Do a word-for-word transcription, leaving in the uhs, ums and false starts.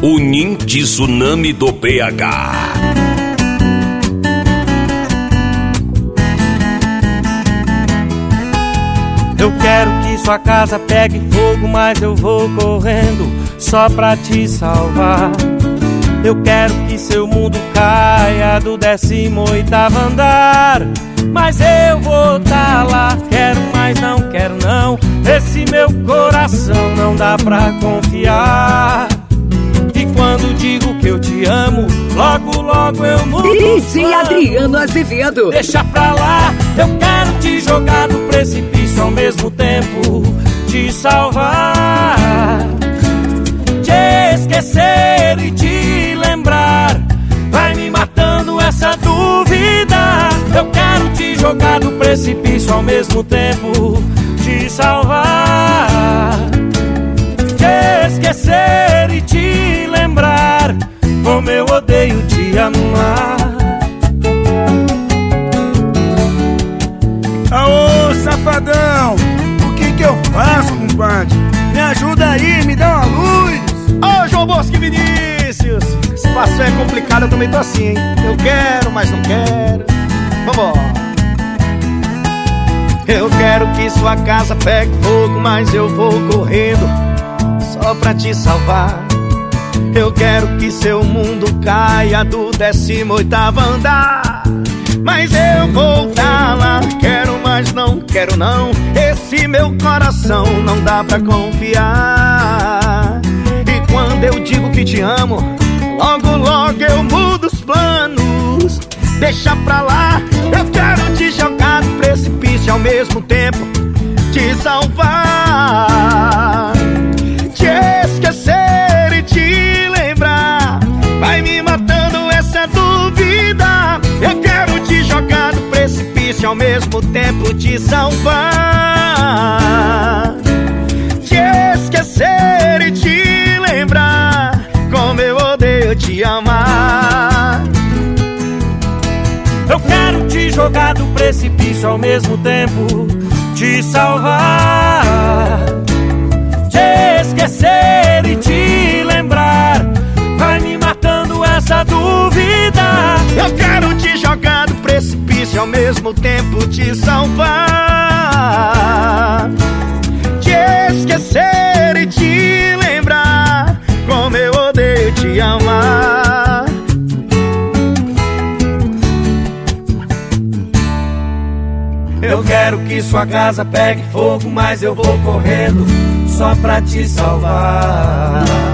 o Ninho de Tsunami do B H. Eu quero que sua casa pegue fogo, mas eu vou correndo só pra te salvar. Eu quero que seu mundo caia do décimo oitavo andar, mas eu vou tá lá. Quero, mas não quero não. Esse meu coração não dá pra confiar. E quando digo que eu te amo, logo, logo eu mudo. D J Adriano Azevedo. Deixa pra lá, eu quero te jogar do precipício, ao mesmo tempo te salvar. Te esquecer e te lembrar vai me matando essa dúvida. Eu quero te jogar do precipício, ao mesmo tempo te salvar. Te esquecer e te lembrar como eu odeio te amar. Aô, safadão, o que que eu faço, compadre? Me ajuda aí, me dá uma luz. Ô, João Bosco e Vinícius, a situação é complicada, eu também tô assim, hein? Eu quero, mas não quero. Vambora. Eu quero que sua casa pegue fogo, mas eu vou correndo só pra te salvar. Eu quero que seu mundo caia do décimo oitavo andar, mas eu vou tá lá. Quero, mas não quero não. Esse meu coração não dá pra confiar. E quando eu digo que te amo, logo, logo eu mudo os planos. Deixa pra lá, eu quero te jogar do precipício, ao mesmo tempo te salvar. Te esquecer e te lembrar vai me matando essa dúvida. Eu quero te jogar do precipício, ao mesmo tempo te salvar. Te esquecer e te lembrar como eu odeio te amar. Eu quero te jogar do precipício, ao mesmo tempo te salvar. Te esquecer e te lembrar vai me matando essa dúvida. Eu quero te jogar do precipício, ao mesmo tempo te salvar. Te esquecer e te lembrar como eu odeio te amar. Eu quero que sua casa pegue fogo, mas eu vou correndo só pra te salvar.